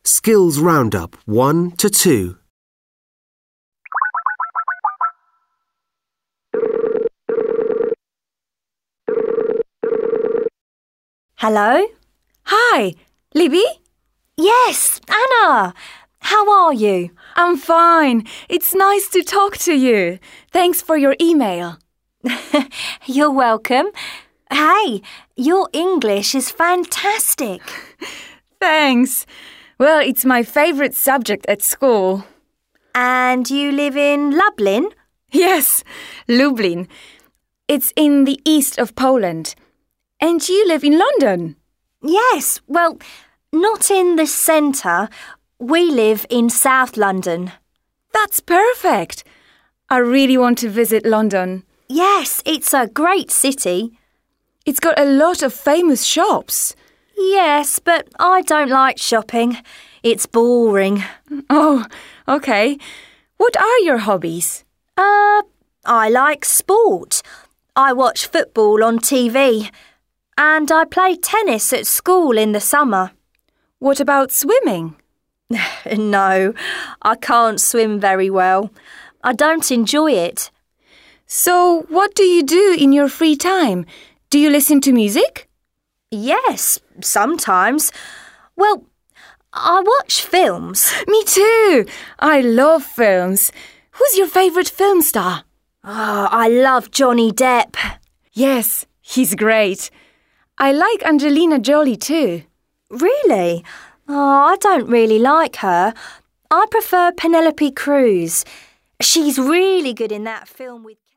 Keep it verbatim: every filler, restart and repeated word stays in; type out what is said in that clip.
Skills Roundup one to two. Hello? Hi, Libby? Yes, Anna. How are you? I'm fine. It's nice to talk to you. Thanks for your email. You're welcome. Hey, your English is fantastic. Thanks. Well, it's my favorite subject at school. And you live in Lublin? Yes, Lublin. It's in the east of Poland. And you live in London? Yes, well, not in the centre. We live in South London. That's perfect. I really want to visit London. Yes, it's a great city. It's got a lot of famous shops. Yes, but I don't like shopping. It's boring. Oh, okay. What are your hobbies? Uh, I like sport. I watch football on T V. And I play tennis at school in the summer. What about swimming? No, I can't swim very well. I don't enjoy it. So, what do you do in your free time? Do you listen to music? Yes, sometimes. Well, I watch films. Me too. I love films. Who's your favourite film star? Oh, I love Johnny Depp. Yes, he's great. I like Angelina Jolie too. Really? Oh, I don't really like her. I prefer Penelope Cruz. She's really good in that film with